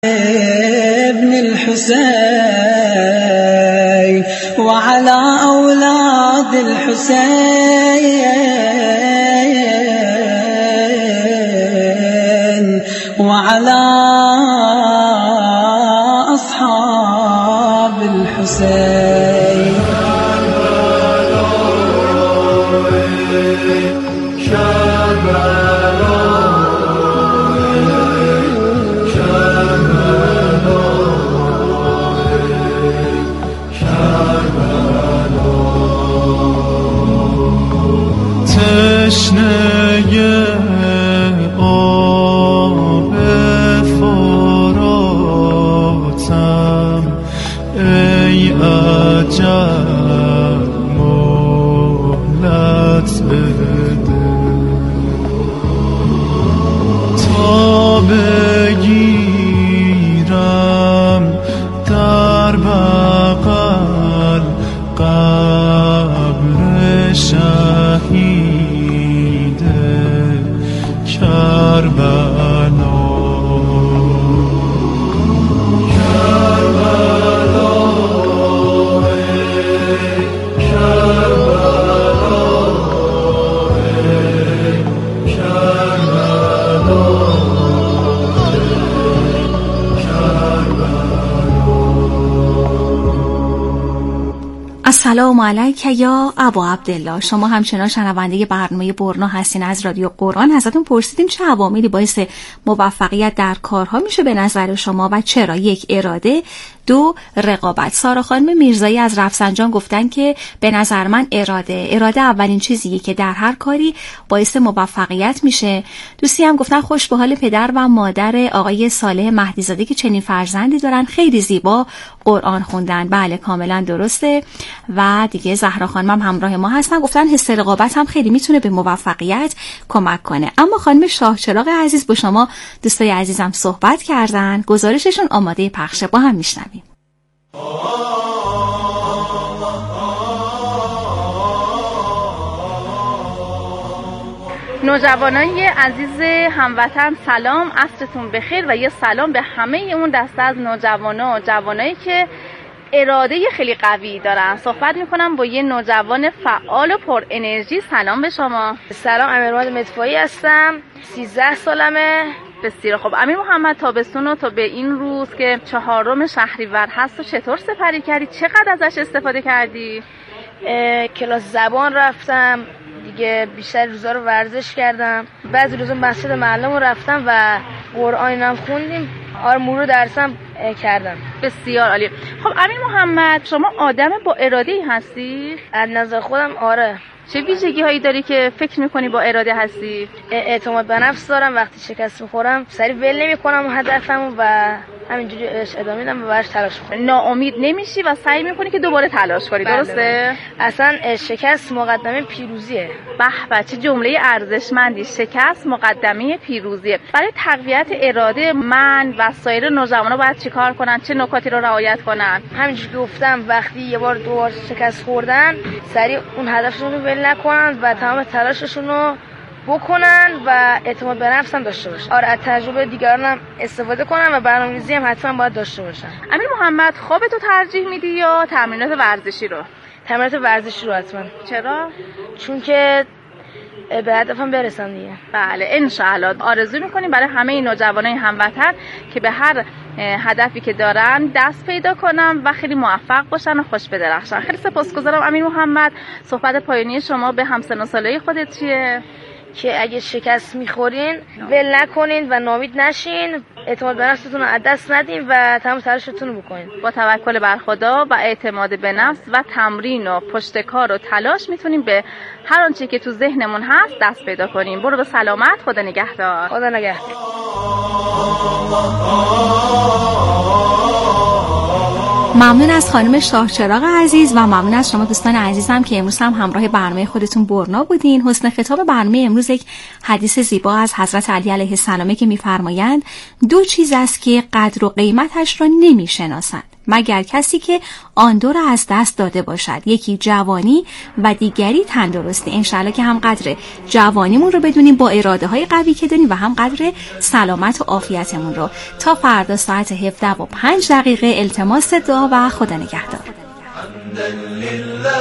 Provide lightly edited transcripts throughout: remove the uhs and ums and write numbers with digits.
ابن الحسين وعلى أولاد الحسين وعلى أصحاب الحسين. تشنه آب فراتم ای عجب مهلت بده تا بگیرم در بغل قبر شهید کربلا. السلام علیک یا ابا عبدالله. شما همچنان شنونده برنامه برنا هستین از رادیو قرآن. ازتون پرسیدیم چه عواملی باعث موفقیت در کارها میشه به نظر شما و چرا؟ 1. اراده، 2. رقابت. سارا خانم میرزایی از رفسنجان گفتن که به نظر من اراده اولین چیزیه که در هر کاری باعث موفقیت میشه. دوستی هم گفتن خوش به حال پدر و مادر آقای صالح مهدیزاده که چنین فرزندی دارن، خیلی زیبا قرآن خوندن. بله کاملا درسته. و دیگه زهرا خانم هم همراه ما هستن، گفتن حس رقابت هم خیلی میتونه به موفقیت کمک کنه. اما خانم شاهچراغ عزیز با شما دوستای عزیزم صحبت کردن، گزارششون آماده پخشه، با هم میشنویم. نوجوانای عزیز هموطن سلام، عصرتون بخیر و یه سلام به همه اون دسته از نوجوانا و جوانایی که اراده خیلی قوی دارن. صحبت میکنم با یه نوجوان فعال و پر انرژی. سلام به شما. سلام، امیرمحمد مدفوعی هستم، 13 سالمه. بسیار خب امیر محمد، تابستون رو تا به این روز که 4 شهریور هست و چطور سپری کردی؟ چقدر ازش استفاده کردی؟ کلاس زبان رفتم دیگه، بیشتر روزا رو ورزش کردم، بعضی روزا مسجد معلم رو رفتم و قرآنم خوندیم، مرور درسم کردم. بسیار عالی. خب امیر محمد، شما آدم با اراده‌ای هستی؟ از نظر خودم آره. چه ویژگی هایی داری که فکر میکنی با اراده هستی؟ اعتماد به نفس دارم، وقتی شکست میخورم سریع ول نمیکنم هدفمو و همینجوری ادامه میدم و براش تلاش میکنم. ناامید نمیشی و سعی میکنی که دوباره تلاش کنی. درسته؟ اصلا شکست مقدمه پیروزیه. به به، چه جمله ارزشمندی. شکست مقدمه پیروزیه. برای تقویت اراده من و سایر نوجوانا باید چیکار کنن؟ چه نکاتی رو رعایت کنن؟ همینجوری گفتم، وقتی یه بار دو بار شکست خوردن سریع اون هدفشون رو ول نکنن و تمام تلاششون رو بکنن و اعتماد به نفس هم داشته باشن. آره، از تجربه دیگران هم استفاده کنن و برنامه‌ریزی هم حتما باید داشته باشن. امیر محمد، خوابتو ترجیح میدی یا تمرینات ورزشی رو؟ تمرینات ورزشی رو حتما. چرا؟ چون که به هدفم برسم دیگه. بله انشاءالله. آرزو میکنیم برای همه نوجوانای هموطن که به هر هدفی که دارن دست پیدا کنن و خیلی موفق باشن و خوش بدرخشن. خیلی سپاسگزارم امیر محمد. صحبت پایانی شما به همسن و سالای خودت چیه؟ که اگه شکست میخورین ول نکنین و ناامید نشین، اعتماد به نفستون رو از دست ندین و تمام تلاشتون رو بکنین. با توکل بر خدا و اعتماد به نفس و تمرین و پشتکار و تلاش میتونیم به هر آنچه که تو ذهنمون هست دست پیدا کنیم. برو به سلامت. خدا نگهدار. خدا نگهدار. ممنون از خانم شاهچراغ عزیز و ممنون از شما دوستان عزیزم که امروز هم همراه برنامه خودتون برنا بودین. حسن خطاب برنامه امروز یک حدیث زیبا از حضرت علی علیه السلام که میفرمایند 2 چیز است که قدر و قیمتش را نمیشناسند: مگر کسی که آن دو را از دست داده باشد، یکی جوانی و دیگری تندرستی. انشالله که هم قدر جوانیمون رو بدونیم با اراده های قوی که داریم و هم قدر سلامت و عافیتمون رو. تا فردا ساعت 17:05 التماس دعا و خدا نگهدار. حمدا لله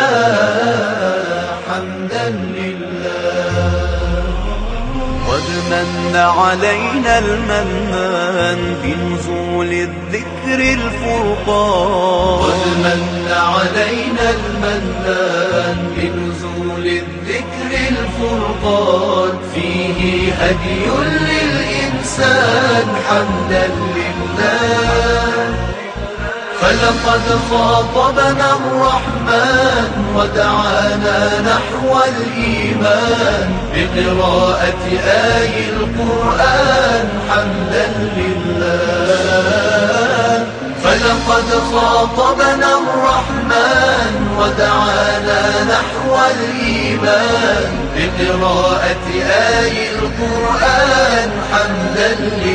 حمدا لله قد من علينا المنان بنزول الذكر الفرقان قد من علينا المنان بنزول الذكر الفرقان فيه هدي للإنسان حمدا لله فلقد خاطبنا الرحمن ودعانا نحو الإيمان بقراءة آي القرآن حمدا لله فلقد خاطبنا الرحمن ودعانا نحو الإيمان بقراءة آي القرآن حمدا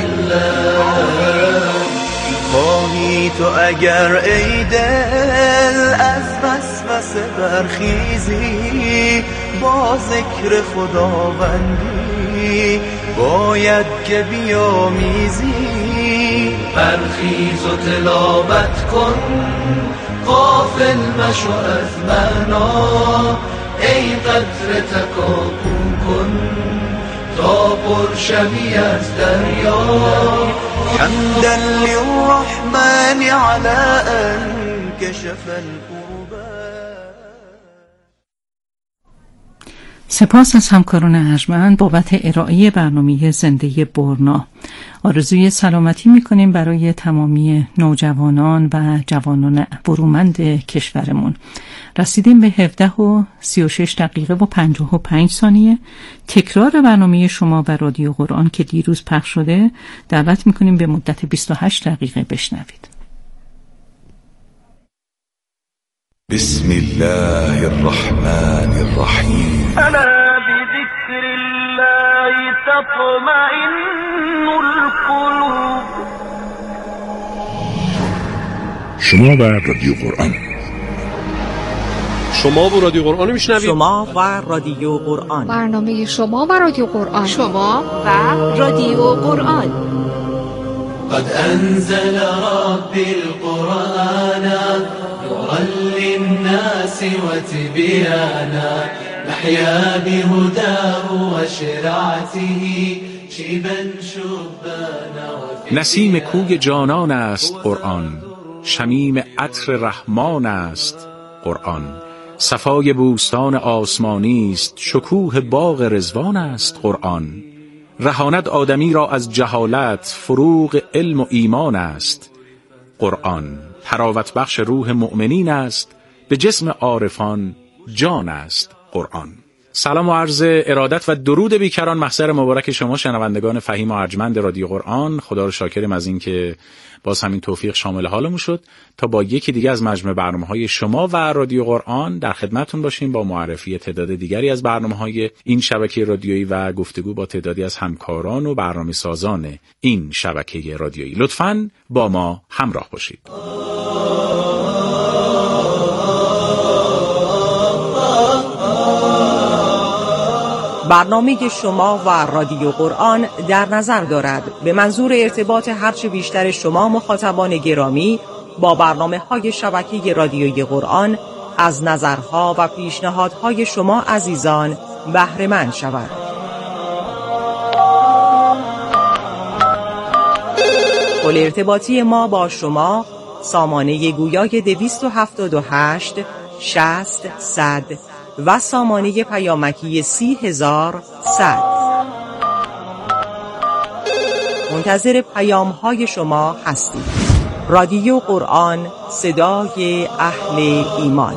لله خواهی تو اگر ای دل از وسوسه برخیزی با ذکر خداوندی باید که بیامیزی برخیز و تلاوت کن غافل مشو از معنا ای قطره تکاپو کن تا پر شوی از دریا حمدا للرحمن على ان كشف الكربات. سپاس از همکاران ارجمند بابت ارائه برنامه زنده برنا. آرزوی سلامتی میکنیم برای تمامی نوجوانان و جوانان برومند کشورمون. رسیدیم به 17:36:55. تکرار برنامه شما و رادیو قرآن که دیروز پخش شده دعوت میکنیم به مدت 28 دقیقه بشنوید. بسم الله الرحمن الرحیم. الا بذكر الله تطمئن القلوب. شما و رادیو قرآن. شما و رادیو قرآن میشنوید. شما و رادیو قرآن. برنامه شما و رادیو قرآن. شما و رادیو قرآن. قد انزل ربي القرآن نورا للناس وتبيانا نحيا بهداه وشرعته شيبا شبانا. نسیم کوی جانان است قرآن، شمیم عطر رحمان است قرآن. صفای بوستان آسمانی است، شکوه باغ رضوان است قرآن. رهاند آدمی را از جهالت، فروغ علم و ایمان است قرآن. تراوت بخش روح مؤمنین است، به جسم عارفان جان است قرآن. سلام و عرض ارادت و درود بیکران محضر مبارک شما شنوندگان فهیم و ارجمند رادیو قرآن. خدا رو شاکریم از این که باز همین توفیق شامل حالمون شد تا با یکی دیگه از مجموعه برنامه‌های شما و رادیو قرآن در خدمتتون باشیم با معرفی تعداد دیگری از برنامه‌های این شبکه رادیویی و گفتگو با تعدادی از همکاران و برنامه‌سازان این شبکه رادیویی. لطفاً با ما همراه باشید. برنامه شما و رادیو قرآن در نظر دارد به منظور ارتباط هرچه بیشتر شما مخاطبان گرامی با برنامه‌های شبکه رادیویی قرآن از نظرها و پیشنهادهای شما عزیزان بهره مند شود. پل ارتباطی ما با شما سامانه گویای 278 60 100 و سامانه پیامکی 30100. منتظر پیام‌های شما هستیم. رادیو قرآن، صدای اهل ایمان.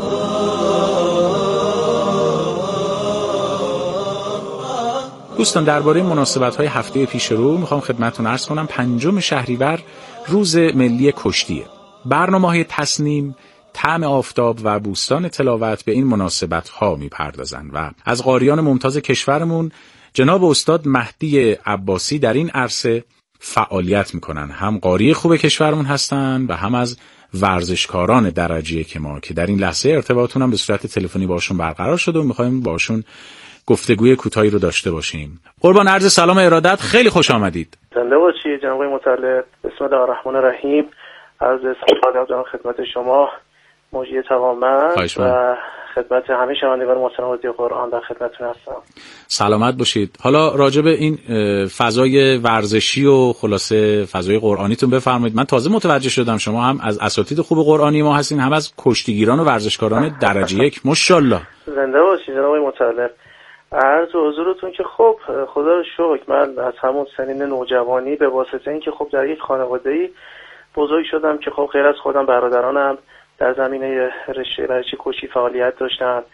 دوستان درباره مناسبت‌های هفته پیش رو میخوام خدمتتون عرض کنم. 5 شهریور روز ملی کشتیه. برنامه‌های تصنیم، طعم آفتاب و بوستان تلاوت به این مناسبت‌ها میپردازن و از قاریان ممتاز کشورمون جناب استاد مهدی عباسی در این عرصه فعالیت میکنن. هم قاری خوب کشورمون هستن و هم از ورزشکاران درجه یک ما که در این لحظه ارتباطون هم به صورت تلفنی باشون برقرار شده و میخوایم باشون گفتگوی کوتاهی رو داشته باشیم. قربان عرض سلام ارادت، خیلی خوش آمدید. زنده باشید جناب مطلب. بسم الله الرحمن الرحیم. عرض سلام خدمت شما مجری توانمند و خدمت همه شنوندگان محترم رادیو قرآن در خدمتتون هستم. سلامت باشید. حالا راجع به این فضای ورزشی و خلاصه فضای قرآنیتون بفرمایید. من تازه متوجه شدم شما هم از اساتید خوب قرآنی ما هستین، هم از کشتیگیران و ورزشکاران درجه یک. ماشاءالله. زنده باشید جناب مطلب. عرض حضورتون که خب خدا رو شکر من از همون سنین نوجوانی به واسطه اینکه خب در یک خانواده‌ای بزرگ شدم که خب غیر از خودم برادرانم در زمینه رشته ورزشی کشتی فعالیت داشتن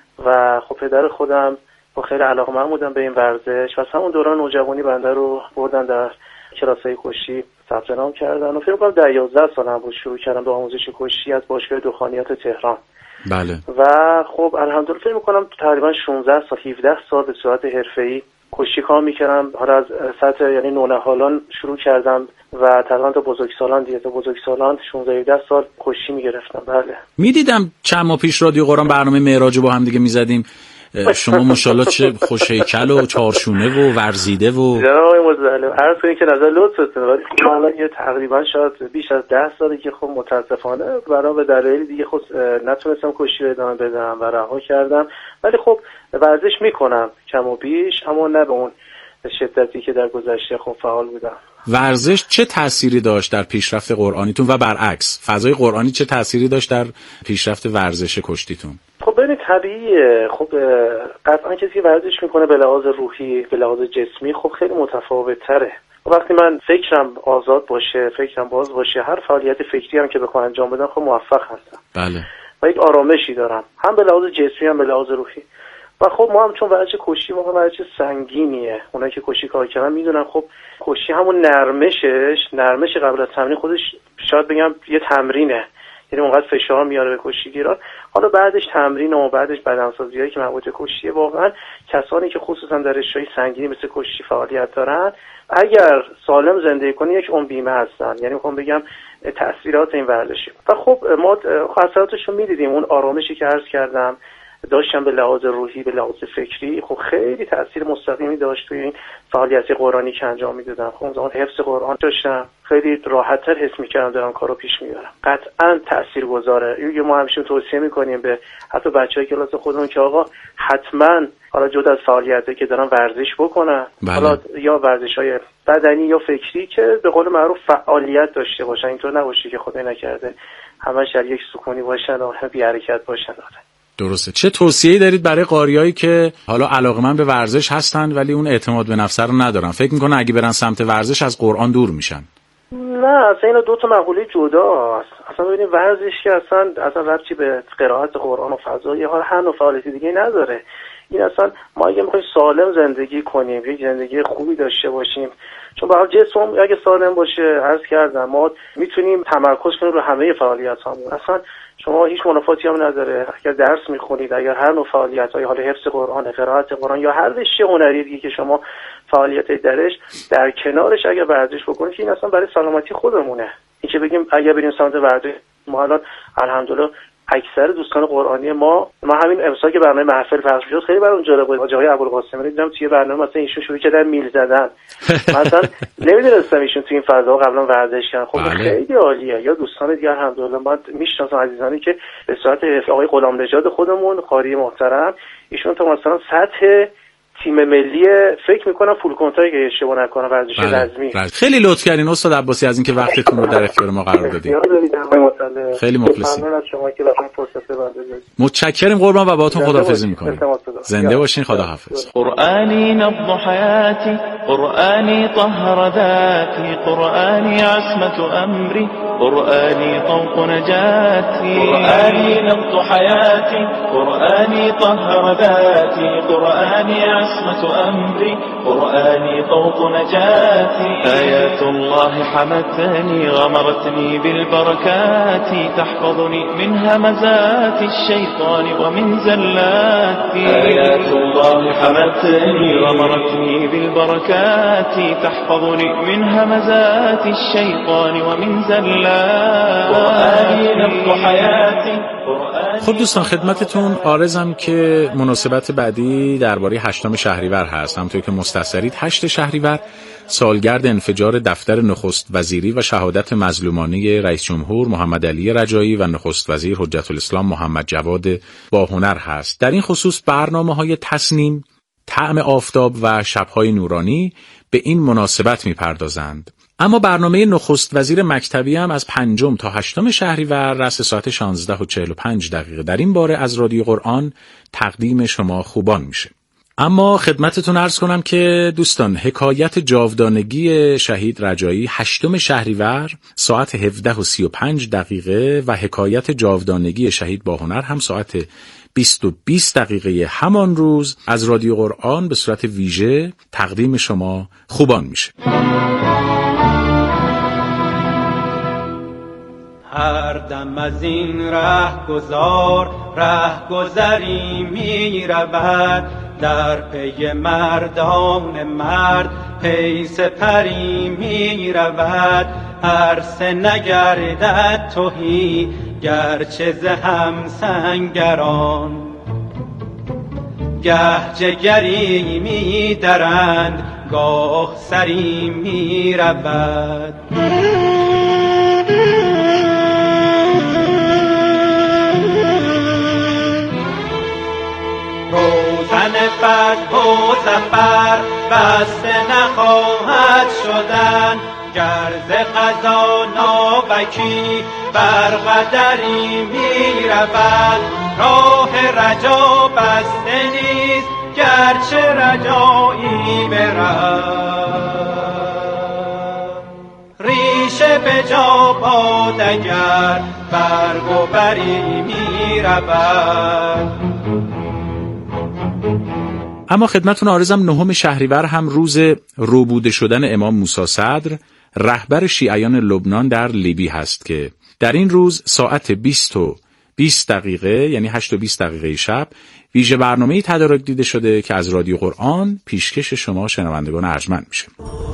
و خب پدر خودم با خیلی علاقه‌مند بودن به این ورزش و از همون دوران نوجوانی بنده رو بردن در کلاس‌های کشتی ثبت نام کردن و فکر کنم در 11 سالم بود شروع کردم به آموزش کشتی از باشگاه دخانیات تهران. بله. و خب الحمدلله فکر می‌کنم تقریبا 16 سال 17 سال به صورت حرفه‌ای کشتی کار می‌کردم. حالا از سطح یعنی نونهالان شروع کردم و تقریبا تا بزرگسالان دیگه، تا بزرگسالان 16 سال کشتی می‌گرفتم. بله. می‌دیدم چند ماه پیش رادیو قرآن برنامه معراج رو با هم دیگه می‌زدیم. شما ماشاءالله چه خوش هیکل و چارشونه و ورزیده و جناب مظلم عرض کنید که نظر لطفتون، ولی الان یه تقریبا شاید بیش از 10 ساله که خب متاسفانه برای به دلایل دیگه خود نتونستم کشتی رو ادامه بدم و رها کردم، ولی خب ورزش میکنم کم و بیش، اما نه به اون شدتی که در گذشته خب فعال بودم. ورزش چه تأثیری داشت در پیشرفت قرآنیتون و برعکس فضای قرآنی چه تأثیری داشت در پیشرفت ورزش کشتیتون؟ خب ببینید طبیعیه، خب قطعا کسی که ورزش میکنه به لحاظ روحی به لحاظ جسمی خب خیلی متفاوت تره. وقتی من فکرم آزاد باشه، فکرم باز باشه، هر فعالیت فکری هم که بخوام انجام بدم خب موفق هستم. بله. و یک آرامشی دارم هم به لحاظ جسمی هم به لحاظ روحی. و خب ما هم چون ورزش کشتی واقعا ورزش سنگینیه، اونایی که کشتی کار کردن میدونن خب کشتی همون نرمش قبل از تمرین خودش شاید بگم یه تمرینه، یعنی اونقدر فشار میاره به کشتیگیران. حالا بعدش تمرین و بعدش بدنسازیایی که مربوط به کشتیه، واقعا کسانی که خصوصا در رشته‌های سنگینی مثل کشتی فعالیت دارن اگر سالم زندگی کنی یک عمر بیمه هستن، یعنی میخوام بگم تاثیرات این ورزشی. و خب ما اثراتش رو میدیدیم، اون آرامشی که عرض کردم داشتم به لحاظ روحی به لحاظ فکری خب خیلی تاثیر مستقیمی داشت توی این فعالیت قرآنی که انجام میدادم. خب زمان حفظ قرآن داشتم، خیلی راحت‌تر حس می‌کردم دارم کارو پیش میبرم. قطعاً تاثیرگذاره. یه ما همیشه توصیه می‌کنیم به حتی بچه‌های کلاس خودمون که آقا حتماً حالا جدا از فعالیتی که دارن ورزش بکنن، حالا یا ورزش‌های بدنی یا فکری که به قول معروف فعالیت داشته باشن، اینطور نباشه که خدای نکرده همش در یک سکونی باشن و بی حرکت باشن. درسته. چه توصیه‌ای دارید برای قاریایی که حالا علاقه‌مند به ورزش هستن ولی اون اعتماد به نفس رو ندارن؟ فکر می‌کنن اگه برن سمت ورزش از قرآن دور میشن. نه، اصلا اینا دو تا مقوله جداست. اصلا ببینید ورزش که اصلا ربطی به قرائت قرآن و فضای هر نوع فعالیت دیگه نداره. این اصلا ما اگه می‌خوایم سالم زندگی کنیم، یک زندگی خوبی داشته باشیم، چون به هر جسم اگه سالم باشه عرض کردم ما میتونیم تمرکز کنیم رو همه فعالیت‌هامون. اصلا شما هیچ منافاتی هم نداره اگر درس میخونید، اگر هر نوع فعالیت‌های حال حفظ قرآن، قرائت قرآن یا هر رشته هنری دیگه که شما فعالیت درش در کنارش اگر ورزش بکنید که این اصلا برای سلامتی خودمونه. این که بگیم اگر بریم سمت ورزش، ما الان الحمدلله اکثر دوستان قرآنی ما همین امسال که برنامه محفل پخش شد خیلی برام جالب بود. آقای ابوالقاسمی رو دیدم توی برنامه مثلا ایشون شروع کردن میل زدن. مثلا نمیدونستم ایشون توی این فضا قبلا ورزش کردن. خب خیلی عالیه. یا دوستان دیگه الحمدلله ما میشناسم عزیزانی که به صورت آقای غلام نژاد خودمون قاری محترم، ایشون تا مثلا سطح تیم ملی فکر میکنم فول کنترل که اشتباه نکنم ورزش رزمی. خیلی لطف کردین استاد عباسی از اینکه وقتتون رو در اختیار ما قرار دادید. خیلی مخلصیم. متشکریم قربان و باهاتون خداحافظی میکنیم. زنده باشین. خداحافظ. قرآنی نبض حیاتی، قرآنی طهر ذاتی، قرآنی عصمت امری، قرآنی طوق نجاتی، قرآنی نبض حیاتی، قرآنی طهر ذاتی، قرآنی عصمت أمري، قرآني طوق نجاتي، آيات الله حمتني غمرتني بالبركات، تحفظني من همزات الشيطان ومن زلاتي، آيات الله حمتني غمرتني بالبركات، تحفظني من همزات الشيطان ومن زلاتي، قرآني الضحيات. خب دوستان خدمتتون عارضم که مناسبت بعدی درباره 8 شهریور هست. همونطور که مستصرید 8 شهریور سالگرد انفجار دفتر نخست وزیری و شهادت مظلومانه رئیس جمهور محمد علی رجایی و نخست وزیر حجت الاسلام محمد جواد باهنر هست. در این خصوص برنامه‌های تصنیم، طعم آفتاب و شب‌های نورانی به این مناسبت می‌پردازند. اما برنامه نخست وزیر مکتبی هم از 5 تا 8 شهریور رأس ساعت 16:45 در این باره از رادیو قرآن تقدیم شما خوبان میشه. اما خدمتتون عرض کنم که دوستان حکایت جاودانگی شهید رجایی 8 شهریور ساعت 17:35 و حکایت جاودانگی شهید باهنر هم ساعت 20:20 همان روز از رادیو قرآن به صورت ویژه تقدیم شما خوبان میشه. هر دم از این رهگذری می رود، در پی مردان مرد پی سپری می رود. عرصه نگردد تهی گرچه ز همسنگران، گه جگری می درند گاه سری می رود. روزن فتح و ظفر بسته نخواهد شدن، گر ز قضا ناوکی بر قدری می رود. راه رجا بسته نیست گرچه رجایی برد، ریشه به جا باد اگر برگ و بری می رود. اما خدمتون عارضم 9 شهریور هم روز روبوده شدن امام موسی صدر رهبر شیعیان لبنان در لیبی هست که در این روز ساعت 20:20 یعنی 8:20 شب ویژه برنامه‌ای تدارک دیده شده که از رادیو قرآن پیشکش شما شنوندگان ارجمند میشه.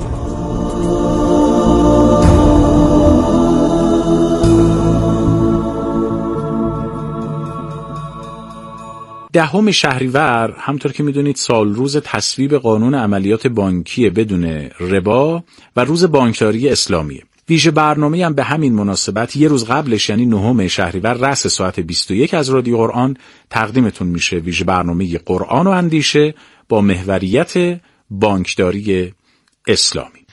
10 شهریور همطور که میدونید سال روز تصویب قانون عملیات بانکی بدون ربا و روز بانکداری اسلامیه. ویژه برنامه هم به همین مناسبت یه روز قبلش یعنی 9 شهریور رأس ساعت 21 از رادیو قرآن تقدیمتون میشه. ویژه برنامه قرآن و اندیشه با محوریت بانکداری اسلامی.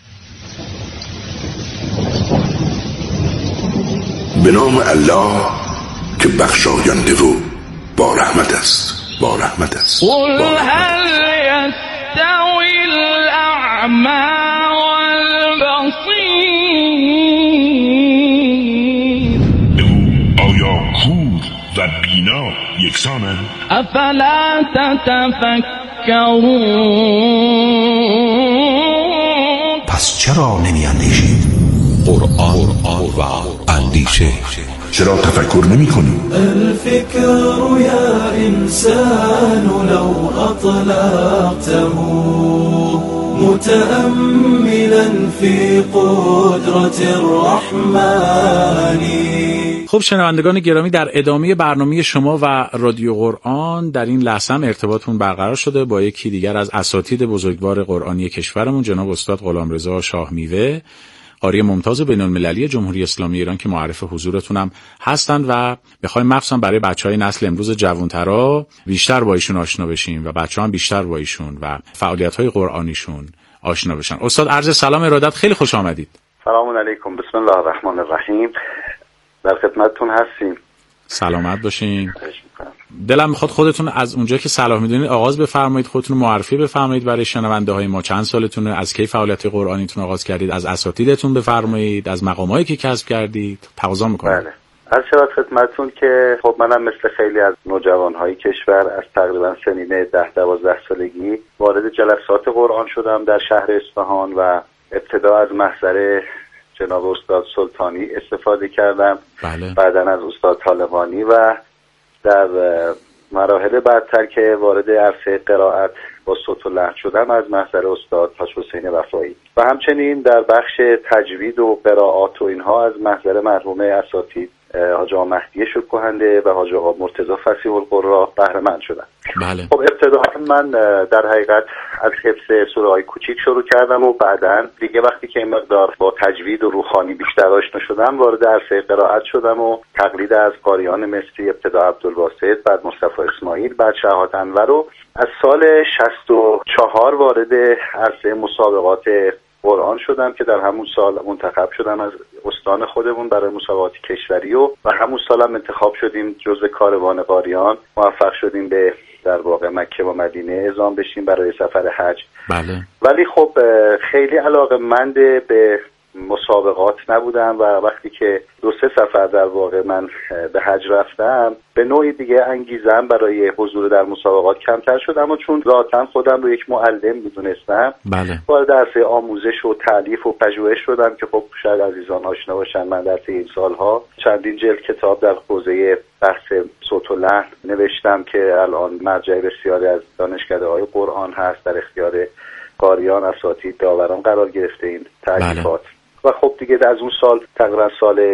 به نام الله که بخشاینده و با رحمت است. قل هل يستوي الأعمى والبصير؟ آیا کور و بینا یکسانند؟ افلا تتفکرون؟ پس چرا نمی اندیشید؟ قرآن و اندیشه چرا تفکر نمی کنی؟ الفکر یا انسان لو اطلقته متأملا فی قدرت الرحمن. خب شنوندگان گرامی در ادامه برنامه شما و رادیو قرآن در این لحظه هم ارتباطمون برقرار شده با یکی دیگر از اساتید بزرگوار قرآنی کشورمون جناب استاد غلامرضا شاه میوه قاری ممتاز بین‌المللی جمهوری اسلامی ایران که معرف حضورتونم هستند و بخوایم مخصوصا برای بچهای نسل امروز جوانترا بیشتر با ایشون آشنا بشیم و بچه‌ها هم بیشتر با ایشون و فعالیت‌های قرآنیشون آشنا بشن. استاد عرض سلام ارادت، خیلی خوش آمدید. سلام علیکم، بسم الله الرحمن الرحیم. در خدمتتون هستیم. سلامت باشین. دلم میخواد خودتون از اونجا که صلاح میدونید آغاز بفرمایید، خودتون معرفی بفرمایید برای شنونده های ما. چند سالتونه؟ از کی فعالیت قرآنیتون آغاز کردید؟ از اساتیدتون بفرمایید، از مقامایی که کسب کردید تقاضا میکنم. بله. از شبت خدمتتون که خب منم مثل خیلی از نوجوانهای کشور از تقریبا سنین 10-12 سالگی وارد جلسات قرآن شدم در شهر اصفهان و ابتدا از محضر جناب استاد سلطانی استفاده کردم. بله. بعداً از استاد طالقانی و در مراحل بعدتر که وارد عرصه قرائت با صوت و لحن شدم از محضر استاد حاج حسین وفایی و همچنین در بخش تجوید و قرائات و اینها از محضر مرحوم اساتید حاج آقا مهدی شکوهنده و حاج آقا مرتضی فصیح القرا بهره مند شدم. بله. خب ابتداء من در حقیقت از حفظ سوره‌های کوچیک شروع کردم و بعداً دیگه وقتی که این مقدار با تجوید و روحانی بیشتر آشنا شدم وارد عرصه قرائت شدم و تقلید از قاریان مصری، ابتدا عبدالباسط، بعد مصطفی اسماعیل، بعد شهاب انور و از سال 64 وارد عرصه مسابقات قرآن شدم که در همون سال منتخب شدم از استان خودمون برای مسابقات کشوری و همون سالم انتخاب شدیم جزو کاروان قاریان، موفق شدیم به در واقع مکه و مدینه اعزام بشیم برای سفر حج. بله. ولی خب خیلی علاقه‌مند به مسابقات نبودم و وقتی که 2-3 سفر در واقع من به حج رفتم به نوعی دیگه انگیزم برای حضور در مسابقات کمتر شد، اما چون ذاتاً خودم رو یک معلم می‌دونستم بله. وارد عرصه آموزش و تعلیف و پژوهش شدم که خب شاید عزیزان آشنا باشن من در طی این سالها چندین جلد کتاب در حوزه بحث صوت و لحن نوشتم که الان مرجع بسیاری از دانشکده‌های قرآن هست، در اختیار قاریان، اساتید، داوران قرار گرفته این تألیفات. و خب دیگه از اون سال تقریبا سال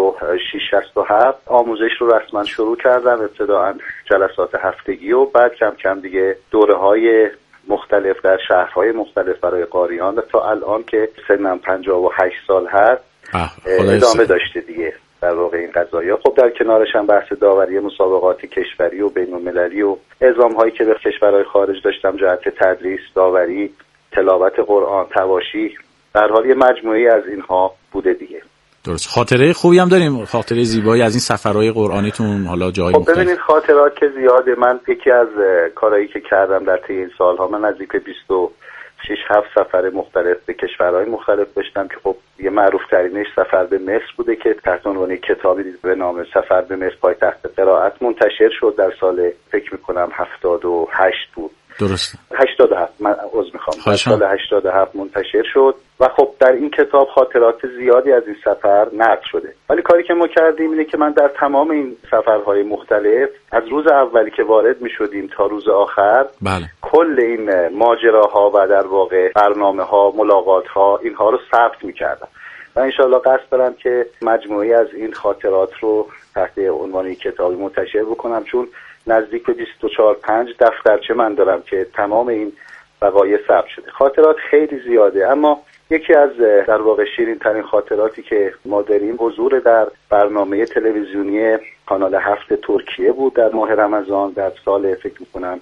66-67 آموزش رو رسما شروع کردم، ابتداً جلسات هفتگی و بعد کم کم دیگه دوره‌های مختلف در شهرهای مختلف برای قاریان و تا الان که سنم 58 سال هست ادامه داشته دیگه در واقع این قضایا. خب در کنارش هم بحث داوری مسابقات کشوری و بین‌المللی و اعزام‌هایی که به کشورهای خارج داشتم جهت تدریس، داوری، تلاوت قرآن، تواشیح، در حال یه مجموعی از اینها بوده دیگه. درست. خاطره خوبی هم داریم، خاطره زیبایی از این سفرهای قرآنیتون حالا جای مختلف. خب ببینید خاطرات که زیاده. من یکی از کارهایی که کردم در طی این سالها من نزدیک 26-7 سفر مختلف به کشورهای مختلف داشتم که خب یه معروف ترینش سفر به مصر بوده که تحت عنوان کتابی به نام سفر به مصر پایتخت قرائت منتشر شد در سال فکر می‌کنم 78 بود. درسته. 87 من عذر میخوام. در سال 87 منتشر شد و خب در این کتاب خاطرات زیادی از این سفر نقل شده. ولی کاری که ما کردیم اینه که من در تمام این سفرهای مختلف از روز اولی که وارد میشدیم تا روز آخر بله. کل این ماجراها و در واقع برنامه‌ها، ملاقات‌ها اینها رو ثبت میکردم و انشالله قصد دارم که مجموعی از این خاطرات رو تحت عنوان کتابی منتشر بکنم، چون نزدیک به 24-5 دفترچه من دارم که تمام این وقایع ثبت شده. خاطرات خیلی زیاده، اما یکی از در واقع شیرین ترین خاطراتی که ما داریم حضور در برنامه تلویزیونی کانال 7 ترکیه بود در ماه رمضان در سال فکر می‌کنم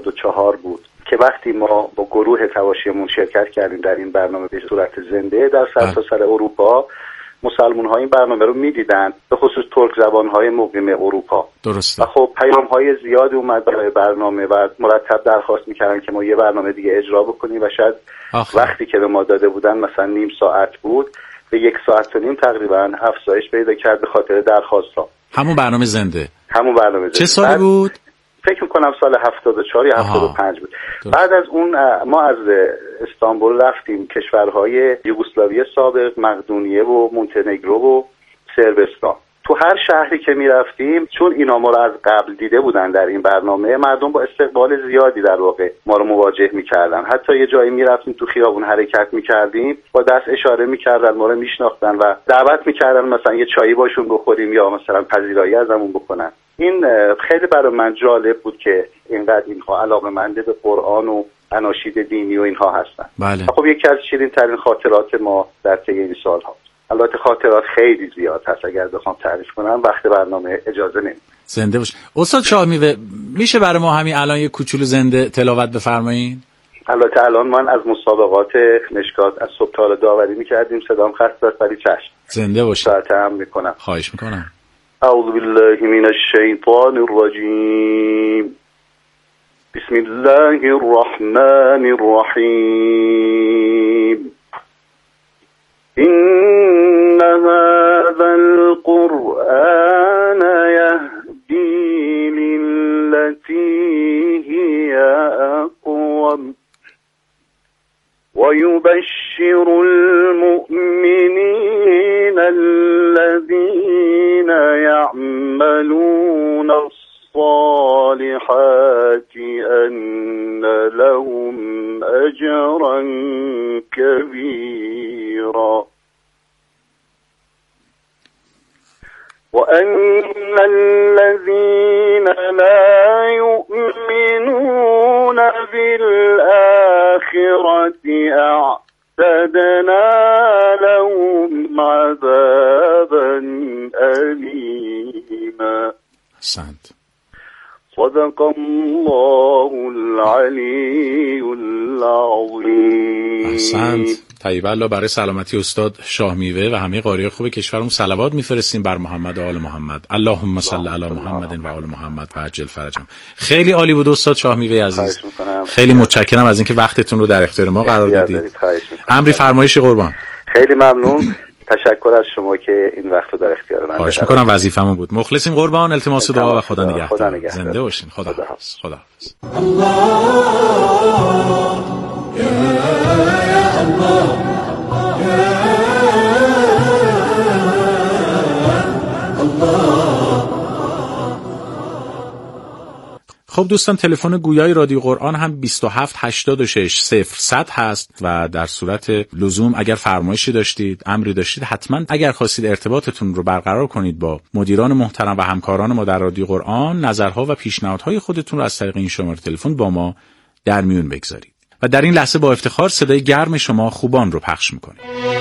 74 بود که وقتی ما با گروه تواشیمون شرکت کردیم در این برنامه به صورت زنده در سرتاسر اروپا، مسلمان‌ها این برنامه رو می‌دیدن، به خصوص ترک زبان‌های مقیم اروپا. درسته. و خب پیام‌های زیادی اومد برای برنامه و مرتب درخواست می‌کردن که ما یه برنامه دیگه اجرا بکنیم و شاید وقتی که به ما داده بودن مثلا نیم ساعت بود به 1 ساعت و نیم تقریبا افزایش پیدا کرد به خاطر درخواست‌ها. همون برنامه زنده. همون برنامه زنده. چه سالی بود؟ فکر میکنم سال 74 یا 75 بود. بعد از اون ما از استانبول رفتیم کشورهای یوگسلاوی سابق، مقدونیه و مونتنگرو و صربستان. تو هر شهری که میرفتیم چون اینا ما رو از قبل دیده بودن در این برنامه، مردم با استقبال زیادی در واقع ما رو مواجه میکردن. حتی یه جایی میرفتیم تو خیابون حرکت میکردیم با دست اشاره میکردن، ما رو میشناختن و دعوت میکردن مثلا یه چایی باشون بخوریم یا مثلا پذیرایی ازمون بکنن. این خیلی برای من جالب بود که اینقدر اینها علاقه‌مند به قرآن و اناشید دینی و اینها هستن. بله. خب یکی از شیرین ترین خاطرات ما در طی این سالها. البته خاطرات خیلی زیاد هست، اگر بخوام تعریف کنم وقت برنامه اجازه نمیده. زنده باش. استاد شاهمیوه میشه برای ما همین الان یه کوچولو زنده تلاوت بفرمایید؟ البته الان من از مسابقات مشکات از صبح تا داوری می‌کردیم، صدام خسته است ولی چشم. زنده باشید. ساعتم میکنم. خواهش میکنم. اعوذ بالله من الشیطان الرجیم. بسم الله الرحمن الرحیم. إن هذا القرآن يهدي للتي هي أقوم ويبشر المؤمنين الذين يعملون الصالحات أن لهم أجرا كبيرا وأن الذين لا يؤمنون بالآخرة أعتدنا لهم عذابا أليما. صدق الله العلی العظیم. احسنت. طیب الله. برای سلامتی استاد شاه میوه و همه قاریای خوب کشورمون صلوات میفرستیم بر محمد و آل محمد. اللهم صل علی محمد و آل محمد و عجل فرجهم. خیلی عالی بود استاد شاه میوه عزیز. خیلی متشکرم از اینکه وقتتون رو در اختیار ما قرار دادید. امری فرمایشی قربان. خیلی ممنون. تشکر از شما که این وقت رو در اختیار من خواهش میکنم، وظیفمون بود. مخلصیم قربان. التماس دعا و خدا نگهدار. زنده باشین. خدا حافظ. خدا حافظ. خب دوستان، تلفن گویای رادیو قرآن هم 2786 هست و در صورت لزوم اگر فرمایشی داشتید، امری داشتید، حتما اگر خواستید ارتباطتون رو برقرار کنید با مدیران محترم و همکاران ما در رادیو قرآن، نظرها و پیشنهادهای خودتون رو از طریق این شماره تلفن با ما در میون بگذارید. و در این لحظه با افتخار صدای گرم شما خوبان رو پخش میکنیم.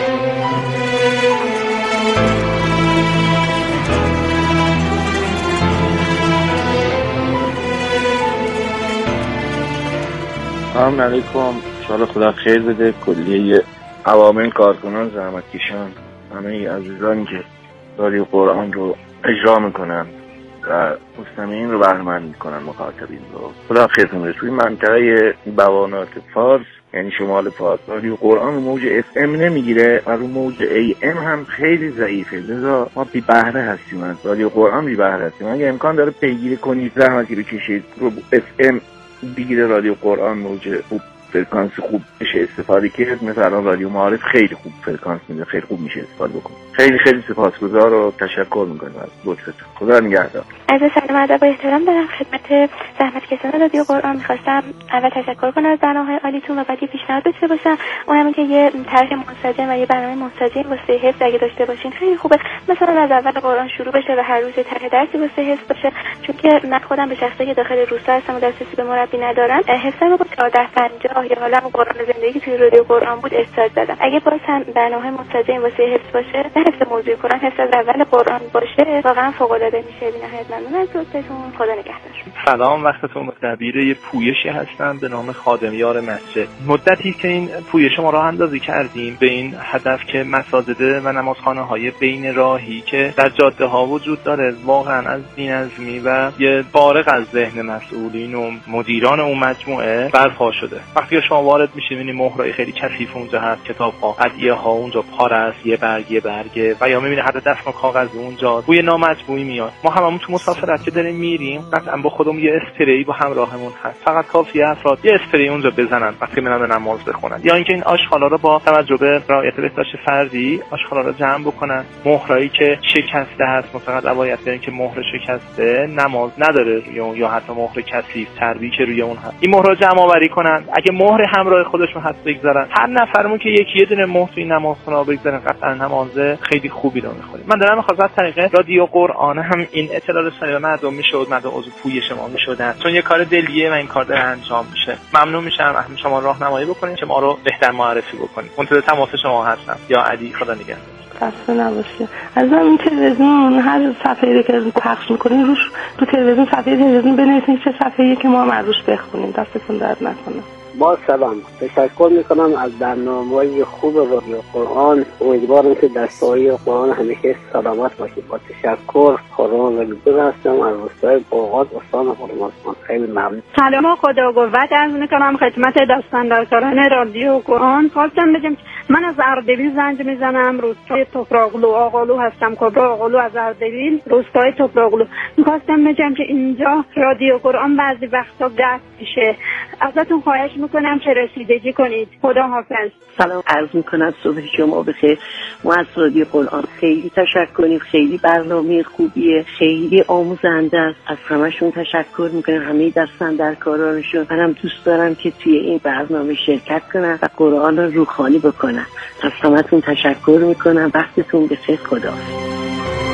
سلام علیکم. انشاءالله خدا خیر بده کلیه عوامل کارکنان زحمتکشان، همه عزیزانی که رادیو قرآن رو اجرا میکنن و مستمعین رو بهره‌مند میکنن، مخاطبین رو. خدا خیرتون بده. توی منطقه بوانات فارس یعنی شمال فارس رادیو قرآن رو موج FM نمیگیره و رو موج AM هم خیلی ضعیفه، لذا ما بی بهره هستیم از رادیو قرآن، بی بهره هستیم. اگه امکان داره پیگیری کنید، زحمتی بکشید رو FM بگیره رادیو قرآن موج خوب، فرکانس خوب بشه استفاده کرد. مثلا رادیو معارف خیلی خوب فرکانس میده، خیلی خوب میشه استفاده بکنید. خیلی خیلی سپاسگزار و تشکر میکنم از لطفتون. خدا نگهدار. از سلام ادب و احترام دارم خدمت زحمتکشان رادیو قرآن. میخواستم اول تشکر کنم از برنامه‌های عالیتون و بعد یه پیشنهاد داشته باشم، اونم که یه طرح منسجم و یه برنامه منسجم واسه حفظ اگه داشته باشین خیلی خوبه. مثلا از اول قرآن شروع بشه و هر روز طرح درسی واسه حفظ باشه، چون که من خودم به شخصی که داخل روستا هستم و دسترسی به مربی ندارم، حفظم رو با 1450 یا حالا قرآن زندگی که توی رادیو قرآن بود استارت دادم. اگه باز هم برنامه منسجم واسه حفظ باشه، نه حفظ موضوعی قرآن، حفظ از اول قرآن باشه، واقعا فوق‌العاده میشه. بی‌نهایت ممنون از لطفتون. خدا نگهدار. سلام، وقتتون بخیر. دبیر یه پویشی هستم به نام خادمیار مسجد. مدتی که این پویش ما راه اندازی کردیم به این هدف که مساجد و نمازخانه‌های بین راهی که در جاده ها وجود داره واقعا از بی‌نظمی و یه فارغ از ذهن مسئولین و مدیران اون مجموعه برپا شده. وقتی شما وارد میشید می‌بینید مهرای خیلی کثیف اونجا هست، کتاب‌ها، ادعیه‌ها اونجا پاره است، یه برگه و یا می‌بینید حتی دستمال کاغذ اونجا بوی نامطبوعی میاد. ما هممون تو مسافرت که داریم میریم قطعا با خودمون یه اسپری با همراهمون هست. فقط کافیه افراد یه اسپری اونجا بزنن وقتی میرن نماز بخونن، یا اینکه این آشغالا رو با توجه به رعایت بهداشت فردی آشغالا رو جمع بکنن. مهرایی که شکسته هست مثلا روایت دارن که مهر شکسته نماز نداره یا حتی مهر کثیف چربی که روی اون هست، این مهر رو جمع آوری کنن. اگه مهر همراه خودشون هست بگذارن. هر نفرمون که یکی یه دونه مهر توی نمازخونه بگذارن قطعا نماز خیلی خوبی رو می‌خونیم. من دارم می‌خوام از طریق رادیو قرآن هم این اطلاع رسانی به مردم میشد، مردم عضو پویش ما میشدن، چون یه کار دلیه و این کار داره انجام میشه. ممنون میشم شما راهنمایی بکنید که ما رو بهتر معرفی بکنید. منتظر تماس شما هستم. یا علی، خدا نگهدار. خسته نباشید. از این تلویزیون هر صفحه‌ای که پخش می‌کنین روش تو تلویزیون صفحه تلویزیون بنویسین چه صفحه‌ای که ما هم روش بخونیم. دستتون درد نکنه. با سلام، تشکر میکنم از برنامه‌های خوب رادیو قرآن. امیدوارم که در سایه قرآن همیشه سلامت باشید. با تشکر، خورم رجبه هستم از روستای بوغاز استان هرمزگان. خیلی ممنون. سلام و خدا قوت عرض میکنم خدمت دستاندرکاران رادیو قرآن. خواستم بگم من از اردبیل زنگ میزنم، روستای توپراغلو آقالو هستم، کبرا آقالو از اردبیل، روستای توپراغلو. میخواستم بگم که اینجا رادیو قرآن بعضی وقتا قطع میشه، ازتون خواهش میکنم که رسیدگی کنید. خدا حافظ. سلام عرض میکنم، صبح شما بخیر. ما از رادیو قرآن خیلی تشکر کنیم، خیلی برنامه خوبیه، خیلی آموزنده است. از همشون تشکر میکنم، همه دستاندرکارانشون. منم دوست دارم که توی این برنامه شرکت کنم و قرآن رو روحانی بکنم. از همتون تشکر میکنم. وقتتون بخیر. خدا.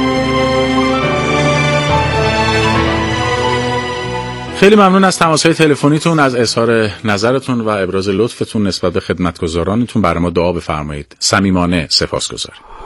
خیلی ممنون از تماس‌های تلفنیتون، از اظهار نظرتون و ابراز لطفتون نسبت به خدمتگزارانتون. برای ما دعا بفرمایید. صمیمانه سپاسگزارم.